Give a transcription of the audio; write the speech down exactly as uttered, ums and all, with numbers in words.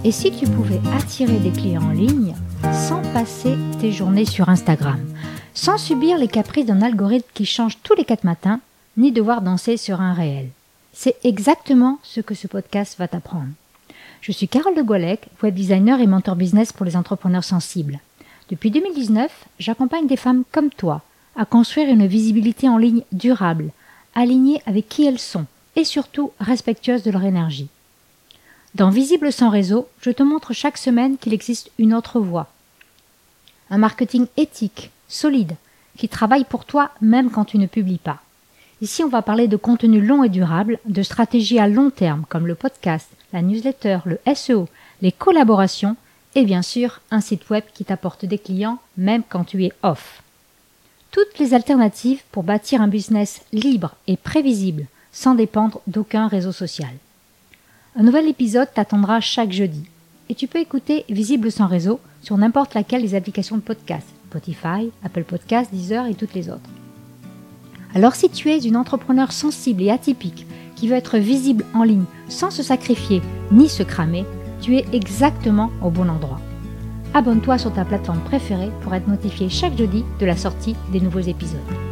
Et si tu pouvais attirer des clients en ligne sans passer tes journées sur Instagram, sans subir les caprices d'un algorithme qui change tous les quatre matins, ni devoir danser sur un réel? C'est exactement ce que ce podcast va t'apprendre. Je suis Carole de Goualec, web designer et mentor business pour les entrepreneurs sensibles. Depuis deux mille dix-neuf, j'accompagne des femmes comme toi à construire une visibilité en ligne durable, alignée avec qui elles sont et surtout respectueuse de leur énergie. Dans Visible sans réseau, je te montre chaque semaine qu'il existe une autre voie. Un marketing éthique, solide, qui travaille pour toi même quand tu ne publies pas. Ici, on va parler de contenu long et durable, de stratégies à long terme comme le podcast, la newsletter, le S E O, les collaborations et bien sûr un site web qui t'apporte des clients même quand tu es off. Toutes les alternatives pour bâtir un business libre et prévisible sans dépendre d'aucun réseau social. Un nouvel épisode t'attendra chaque jeudi et tu peux écouter Visible sans réseau sur n'importe laquelle des applications de podcast, Spotify, Apple Podcasts, Deezer et toutes les autres. Alors si tu es une entrepreneur sensible et atypique qui veut être visible en ligne sans se sacrifier ni se cramer, tu es exactement au bon endroit. Abonne-toi sur ta plateforme préférée pour être notifié chaque jeudi de la sortie des nouveaux épisodes.